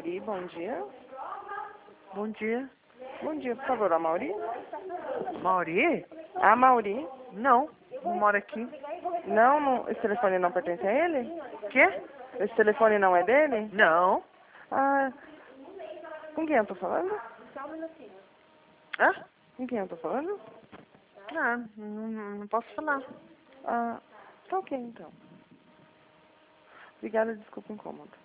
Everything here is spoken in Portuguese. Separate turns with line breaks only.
Mauri, bom dia.
Bom dia.
Bom dia, por favor, a Mauri?
Mauri?
A Mauri?
Não, não mora aqui.
Não, esse telefone não pertence a ele?
Quê?
Esse telefone não é dele?
Não.
Ah, com quem eu tô falando?
Hã?
Com quem eu tô falando?
Não posso falar.
Ah, tá ok então. Obrigada, desculpa o incômodo.